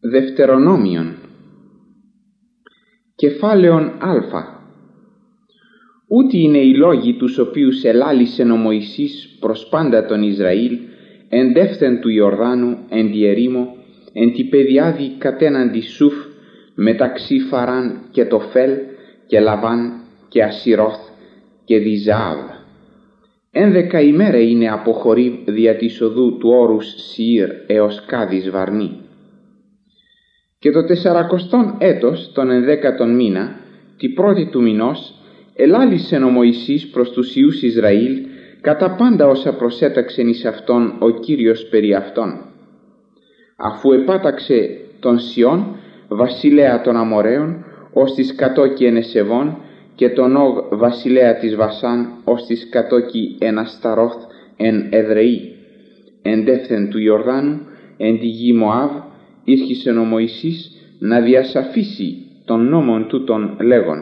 Δευτερονόμιον. Κεφάλαιον Α. Ούτι είναι οι λόγοι τους οποίους ελάλησεν ο Μωυσής προς πάντα τον Ισραήλ εν δεύθεν του Ιορδάνου εν τη ερήμο εν τη πεδιάδη κατέναντι Σουφ μεταξύ Φαράν και Τοφέλ και Λαβάν και Ασιρώθ και Διζάβ. 11 ημέρα είναι από Χορίβ δια της οδού του όρους Σιήρ έως Κάδης Βαρνή. Και το 40 έτος, τον 11ο μήνα, τη πρώτη του μηνός, ελάλησεν ο Μωυσής προς τους Υιούς Ισραήλ κατά πάντα όσα προσέταξεν εις αυτόν ο Κύριος περί αυτών. Αφού επάταξε τον Σιών, βασιλέα των Αμοραίων, ως της κατόκι εν Εσεβών, και τον Όγ βασιλέα της Βασάν, ως της κατόκι εν Ασταρόθ εν Εδρεή, εν δεύθεν του Ιορδάνου, εν τη γη Μωάβ, ήρχισεν ο Μωυσής να διασαφήσει των νόμων τούτων λέγον.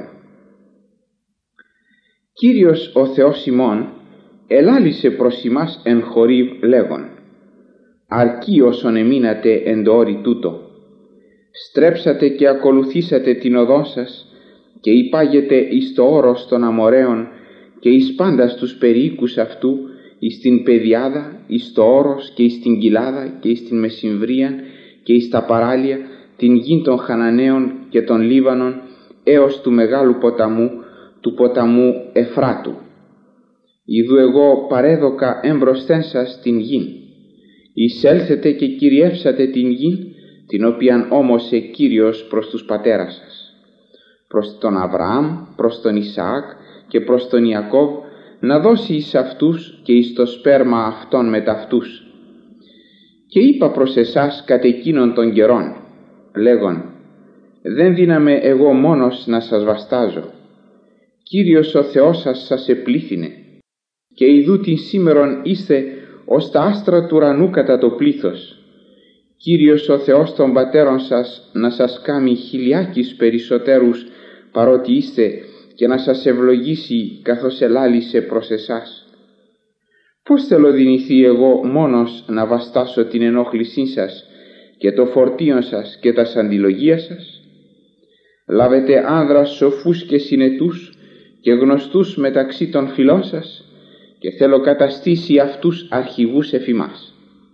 Κύριος ο Θεός ημών ελάλησε προς ημάς εν Χορίβ λέγον, αρκεί όσον εμείνατε εν το όρι τούτο, στρέψατε και ακολουθήσατε την οδόν σας και υπάγετε εις το όρος των Αμοραίων και εις πάντας τους περιοίκους αυτού, εις την πεδιάδα, εις το όρος και εις την κοιλάδα και εις την μεσημβρίαν και εις τα παράλια, την γη των Χαναναίων και των Λίβανων έως του μεγάλου ποταμού, του ποταμού Εφράτου. Ιδού εγώ παρέδωκα εμπροσθέν σας την γη. Εισέλθετε και κυριεύσατε την γη, την οποίαν όμωσε Κύριος προς τους πατέρας σας, προς τον Αβραάμ, προς τον Ισαάκ και προς τον Ιακώβ, να δώσει εις αυτούς και εις το σπέρμα αυτών μετ' αυτούς. Και είπα προς εσάς κατ' εκείνων των καιρών, λέγον, δεν δύναμαι εγώ μόνος να σας βαστάζω. Κύριος ο Θεός σας επλήθυνε, και ιδού την σήμερον είστε ως τα άστρα του ουρανού κατά το πλήθος. Κύριος ο Θεός των πατέρων σας να σας κάμει χιλιάκις περισσότερους παρότι είστε και να σας ευλογήσει καθώς ελάλησε προς εσάς. Πώς θέλω δυνηθεί εγώ μόνος να βαστάσω την ενόχλησή σας και το φορτίον σας και τα αντιλογία σας? Λάβετε άνδρας σοφούς και συνετούς και γνωστούς μεταξύ των φιλών σας και θέλω καταστήσει αυτούς αρχηγούς εφ' ημάς.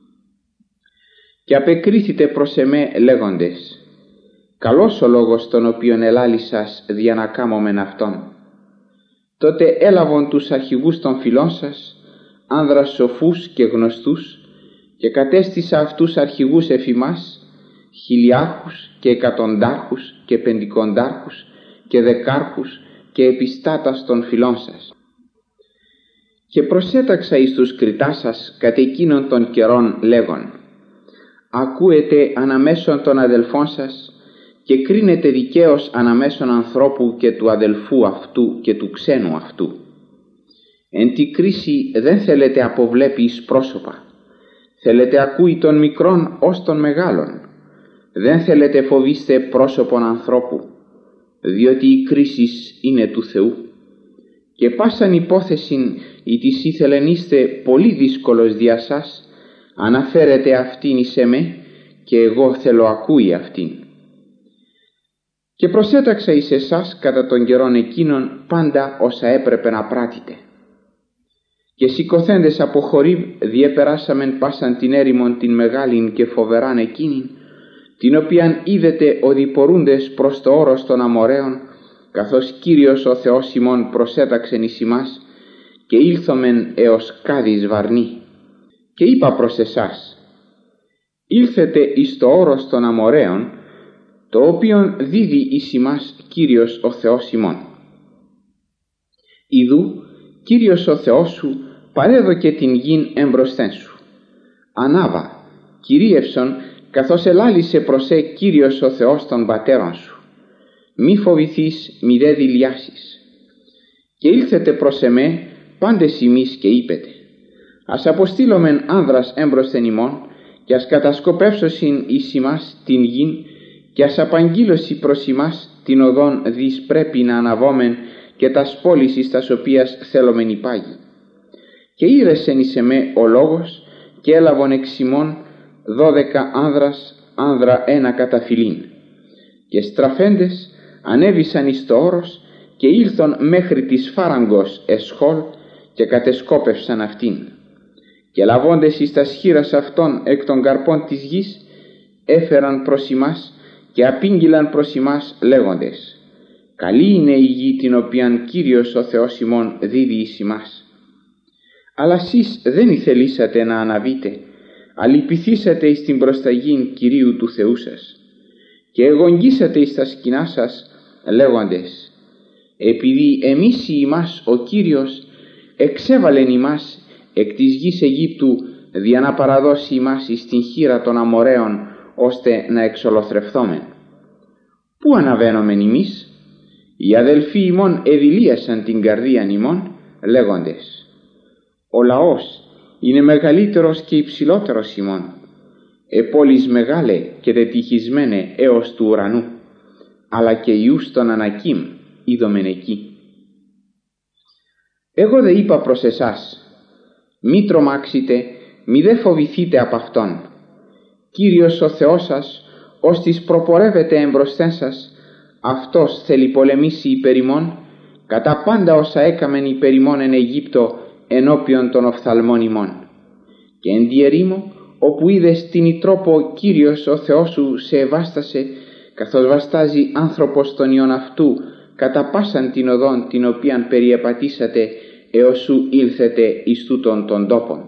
Και απεκρίθητε προς εμέ λέγοντες, καλός ο λόγος τον οποίον ελάλησας δια να κάμωμεν αυτόν. Τότε έλαβον τους αρχηγούς των φιλών σας, άνδρας σοφούς και γνωστούς, και κατέστησα αυτούς αρχηγούς εφ' ημάς, χιλιάρχους και εκατοντάρχους και πεντηκοντάρχους και δεκάρχους και επιστάτας των φιλών σας. Και προσέταξα εις τους κριτάς σας κατ' εκείνων των καιρών λέγον, ακούετε αναμέσων των αδελφών σας και κρίνετε δικαίως αναμέσων ανθρώπου και του αδελφού αυτού και του ξένου αυτού. Εν τη κρίση δεν θέλετε αποβλέπει εις πρόσωπα, θέλετε ακούει των μικρών ως των μεγάλων, δεν θέλετε φοβήστε πρόσωπον ανθρώπου, διότι η κρίση είναι του Θεού. Και πάσαν υπόθεσιν ή της ήθελεν είστε πολύ δύσκολος δια σας, αναφέρετε αυτήν εις εμέ και εγώ θέλω ακούει αυτήν. Και προσέταξα εις εσάς κατά των καιρών εκείνων πάντα όσα έπρεπε να πράτητε. Και σηκωθέντες από Χορίβ διεπεράσαμεν πάσαν την έρημον την μεγάλην και φοβεράν εκείνην, την οποίαν είδετε οδηπορούντες προς το όρος των Αμοραίων, καθώς Κύριος ο Θεός ημών προσέταξεν εις ημάς, και ήλθομεν έως Κάδης Βαρνή. Και είπα προς εσάς, ήλθετε εις το όρος των Αμοραίων, το οποίον δίδει εις ημάς Κύριος ο Θεός ημών. Ιδού Κύριος ο Θεός σου παρέδωκε την γην εμπροσθέν σου. Ανάβα, κυρίευσον, καθώς ελάλησε προς Κύριος ο Θεός των πατέρων σου. Μη φοβηθείς, μη δε δειλιάσεις. Και ήλθετε προς εμέ πάντες ημείς και είπετε, ας αποστήλωμεν άνδρας έμπροσθεν ημών και ας κατασκοπεύσωσιν εις ημάς την γην και ας απαγγείλωσι προς ημάς την οδόν δις πρέπει να αναβόμεν και τας πόλεις εις τας οποίας θέλομεν υπάγει. Και ήρεσεν εις εμέ ο λόγος και έλαβον εξ ημών 12 άνδρας άνδρα ένα καταφυλήν. Και στραφέντες ανέβησαν εις το όρος και ήλθον μέχρι της φάραγγος εσχόλ και κατεσκόπευσαν αυτήν. Και λαβώντες εις τα σχήρας αυτών εκ των καρπών της γης, έφεραν προς ημάς και απήγγειλαν προς ημάς λέγοντες: «Καλή είναι η γη την οποίαν Κύριος ο Θεός ημών δίδει εις ημάς». Αλλά σεις δεν ηθελήσατε να αναβείτε, αλυπηθήσατε εις την προσταγήν Κυρίου του Θεού σας και εγωγγίσατε εις τα σκηνά σας λέγοντες: «Επειδή εμείς ημάς ο Κύριος εξέβαλεν ημάς εκ της γης Αιγύπτου δια να παραδώσει ημάς εις την χείρα των Αμοραίων, ώστε να εξολοθρευθόμεν. Πού αναβαίνομεν ημείς? Οι αδελφοί ημών εδηλίασαν την καρδίαν ημών λέγοντες: ο λαός είναι μεγαλύτερος και υψηλότερος ημών, πόλεις μεγάλε και τετυχισμένε έως του ουρανού, αλλά και ιούς των Ανακίμ είδομεν εκεί. Εγώ δε είπα προς εσάς: μη τρομάξετε, μη δε φοβηθείτε απ' αυτόν. Κύριος ο Θεός σας, ώστις προπορεύεται εμπροσθέν σας, αυτός θέλει πολεμήσει υπέρ ημών, κατά πάντα όσα έκαμεν υπέρ ημών εν Αιγύπτο ενώπιον των οφθαλμών ημών. Και εν τη ερήμο, όπου είδες την ητρόπο Κύριος ο Θεός σου σε ευάστασε, καθώς βαστάζει άνθρωπος τον ιόν αυτού, κατά πάσαν την οδόν την οποίαν περιεπατήσατε, έως σου ήλθετε εις τούτον των τόπων.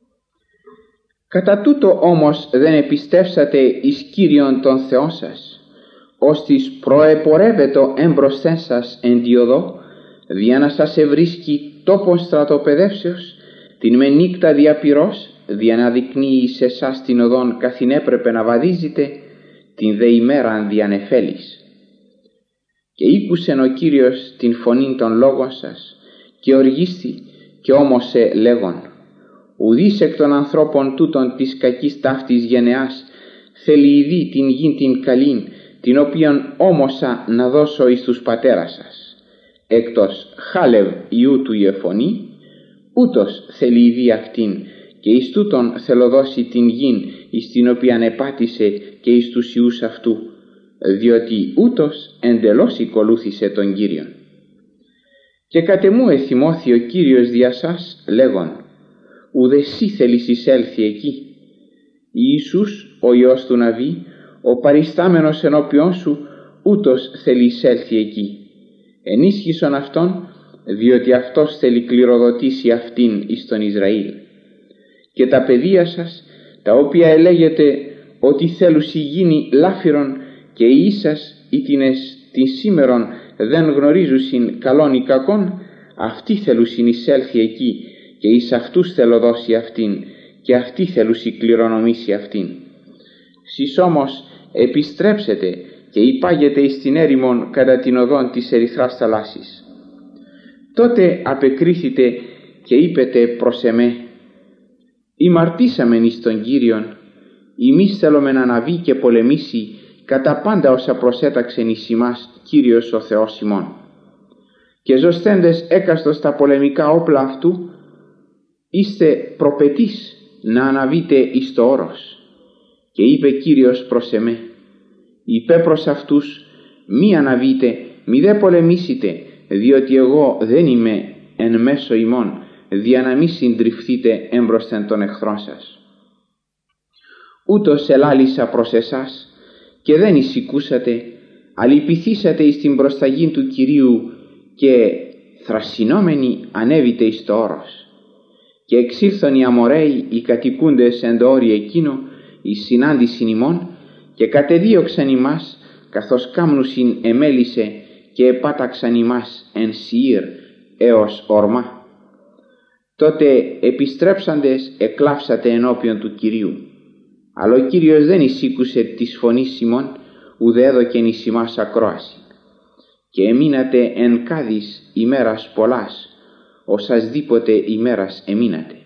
Κατά τούτο όμως δεν επιστεύσατε εις Κύριον τον Θεόν σας, ώστις προεπορεύετο έμπροσθέν σας εν τη οδό, δια να σας ευρίσκει τόπον στρατοπεδεύσεως, την με νύκτα διαπυρός, δια να δεικνύει σε εσάς την οδόν καθήν έπρεπε να βαδίζετε, την δε ημέραν διανεφέλης. Και ήκουσεν ο Κύριος την φωνήν των λόγων σας και οργίστη και όμωσε λέγον: ουδείς εκ των ανθρώπων τούτων της κακής ταύτης γενεάς θέλει ειδή την γην την καλήν, την οποίαν όμωσα να δώσω εις τους πατέρας σας. Εκτός Χάλευ ιού του Ιεφωνή, ούτως θέλει ειδή αυτήν, και εις τούτον θέλω δώσει την γην εις την οποίαν επάτησε και εις τους ιούς αυτού, διότι ούτως εντελώς οικολούθησε τον Κύριον. Και κατ' εμού εθυμώθη ο Κύριος δια σας λέγον: ουδε σύ θέλεις εισέλθει εκεί. Ιησούς ο Υιός του Ναβί, ο παριστάμενος ενώπιόν σου, ούτως θέλει εισέλθει εκεί. Ενίσχυσον αυτόν, διότι αυτός θέλει κληροδοτήσει αυτήν εις τον Ισραήλ. Και τα παιδεία σας, τα οποία ελέγετε ότι θέλουσι γίνει λάφυρον, και οι ίσας ήτινες την σήμερον δεν γνωρίζουσιν καλόν ή κακόν, αυτοί θέλουσιν εισέλθει εκεί, και εις αυτούς θέλω δώσει αυτήν, και αυτοί θέλουσι κληρονομήσει αυτήν. Σεις όμως επιστρέψετε και υπάγετε εις την έρημον κατά την οδόν της ερυθράς θαλάσσης. Τότε απεκρίθητε και είπετε προς εμέ: ημαρτήσαμεν εις τον Κύριον, ημείς θέλομεν να αναβεί και πολεμήσει κατά πάντα όσα προσέταξεν εις ημάς Κύριος ο Θεός ημών. Και ζωστέντες έκαστος τα πολεμικά όπλα αυτού, είστε προπετείς να αναβείτε εις το όρος. Και είπε Κύριος προς εμέ: είπε προς αυτούς, μη αναβείτε, μη δε πολεμήσετε, διότι εγώ δεν είμαι εν μέσω ημών, δια να μη συντριφθείτε έμπροσθεν των εχθρών σας. Ούτως ελάλησα προς εσάς και δεν εισηκούσατε, αλυπηθήσατε εις την προσταγήν του Κυρίου και θρασινόμενοι ανέβητε εις το όρος. Και εξήλθον οι Αμοραίοι οι κατοικούντες εν το όρι εκείνο εις συνάντησιν ημών και κατεδίωξαν ημάς, καθώς κάμνουσιν εμέλησε και επάταξαν ημάς εν Σιήρ έως Ορμά. Τότε επιστρέψαντες εκλάψατε ενώπιον του Κυρίου. Αλλά ο Κύριος δεν εισήκουσε της φωνής ημών, ουδέ έδωκεν εις ημάς ακρόαση. Και εμείνατε εν Κάδης ημέρας πολλάς, όσασδήποτε ημέρας εμείνατε.